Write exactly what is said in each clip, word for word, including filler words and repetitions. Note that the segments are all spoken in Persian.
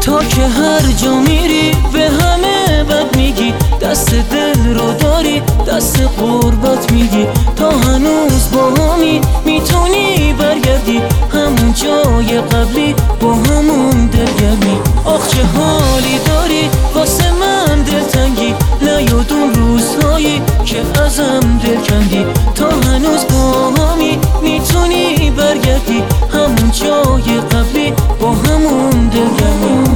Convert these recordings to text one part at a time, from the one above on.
تا که هر جا میری به همه بد میگی، دست دل رو داری دست قربت میدی. تا هنوز با همی میتونی برگردی همون جای قبلی با همون دلگرمی. آخ چه حالی داری واسه من دلتنگی، نیاد اون روزهایی که ازم دل کندی. تا هنوز با همی میتونی برگردی همون جای قبلی با همون دلگرمی.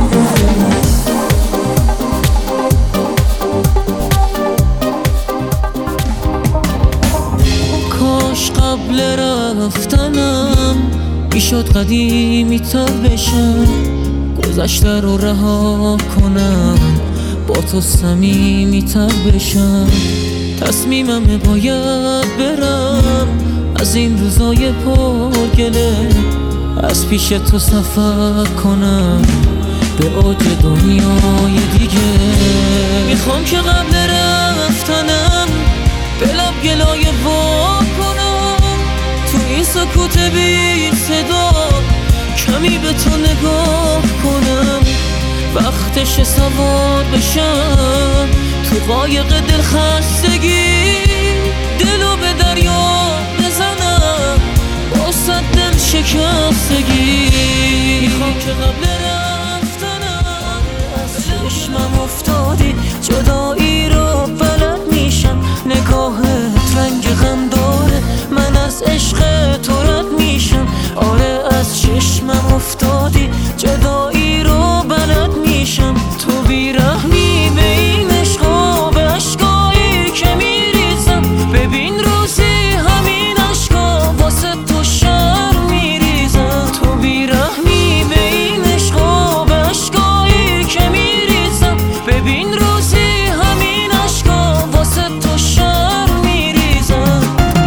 کاش قبل رفتنم میشد قدیمی تر بشم، گذشته رو رها کنم با تو صمیمی تر بشم. تصمیمم باید برم از این روزای پرگله، از پیش تو سفر کنم به اوج دنیای دیگه. میخوام که قبل رفتنم به لب گلایه وا کنم، تو این سکوت بی صدا کمی به تو نگاه کنم. وقتش سوار بشم تو قایق دل خستگی، دلو به دریا بزنم با صد دل شکستگی. میخوام که قبل رفتنم از چشمم افتادی جدایی رو بلد میشم، نگاهت رنگ غم داره من از عشق تو رد میشم. آره از چشمم افتادی جدایی رو بلد میشم، تو بیرحمی به این عشق و به عشقایی که میریزم. ببین روزی همین عشقا واسه تو شر میریزم، تو بیرحمی به این عشق و به عشقایی که میریزم. ببین روزی همین عشقا واسه تو شر میریزم.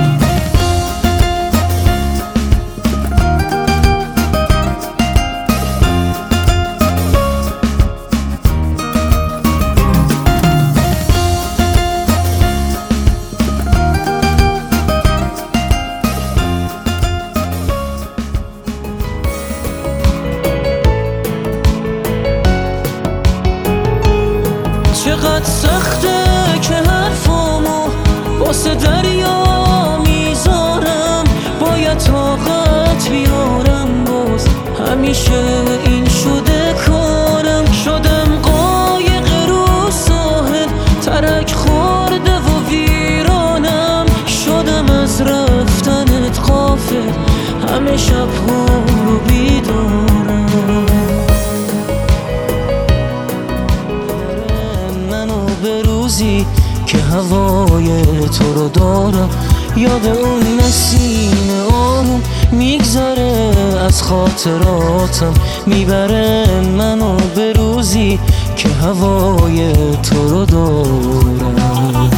چقدر سخته که حرفامو واسه دریا میذارم، باید طاقت بیارم باز همیشه این شده کارم. شدم قایق رو ساحل ترک خورده و ویرانم، شدم از رفتنت غافل همه شب ها رو بیدارم. به روزی که هوای تو رو دارم، یاد اون نسیم آروم میگذره از خاطراتم، میبره منو به روزی که هوای تو رو دارم.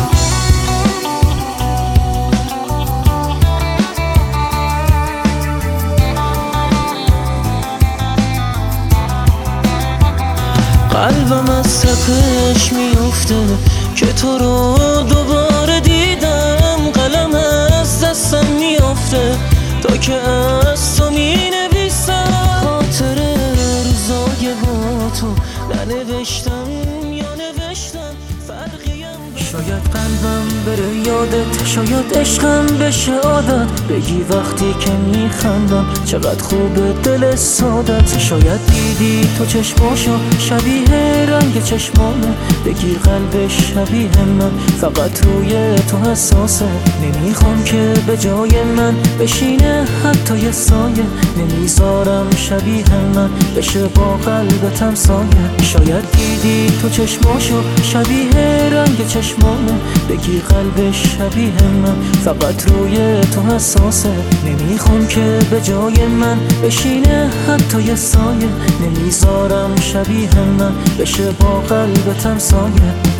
قلبم از تپش میفته که تو رو دوباره دیدم، قلم از دستم میافته تا که از تو مینویسم. خاطر روزای با تو ننوشتم یا نوشتم فرقیم. شاید قلبم بره یادت، شاید عشقم بشه عادت، بگی وقتی که میخندم چقدر خوبه دل سادت. شاید دیدی تو چشماشو شبیه رنگ چشمانه، بگی قلبش شبیه من فقط روی تو حساسه. نمیخوام که به جای من بشینه حتی یه سایه، نمیذارم شبیه من بشه با قلبتم سایه. شاید دیدی تو چشماشو شبیه رنگ چشمانه، بگی قلبش شبیه من فقط روی تو حساسه. نمیخوام که به جای من بشینه حتی یه سایه، نمیذارم شبیه من بشه با قلبتم سایه.